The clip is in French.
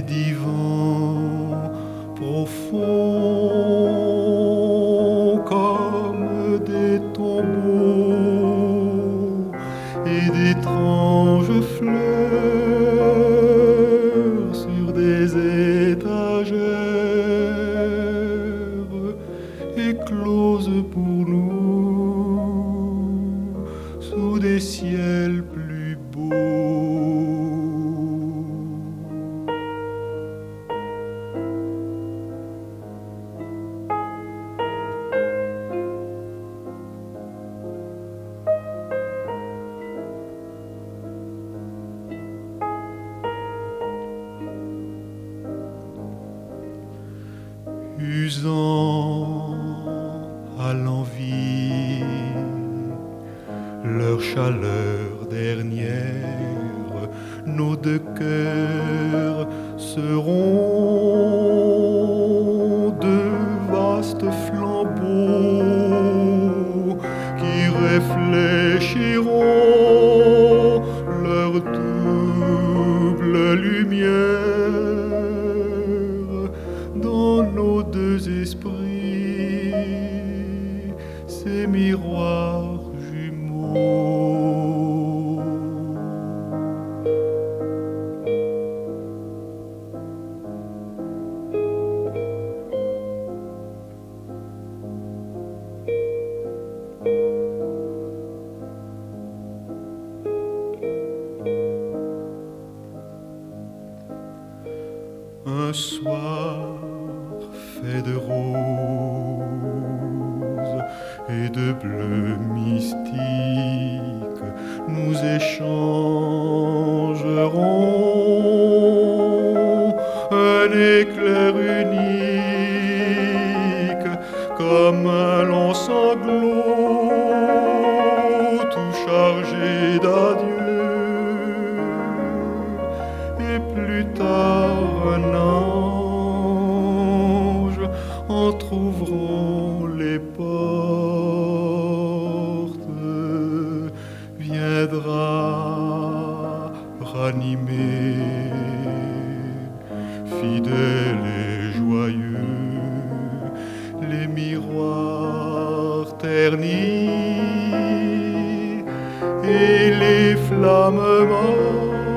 divans profonds comme des tombeaux et d'étranges fleurs sur des étagères écloses pour nous sous des ciels plus beaux. Usant à l'envie leur chaleur dernière, nos deux cœurs seront deux vastes flambeaux qui réfléchiront leur double lumière dans nos deux esprits, ces miroirs jumeaux. Un soir fait de roses et de bleu mystique, nous échangerons un éclair unique comme un long sanglot tout chargé d'adieu. Et plus tard un ange entr'ouvrant les portes viendra ranimer, fidèle et joyeux, les miroirs ternis et les flammes mortes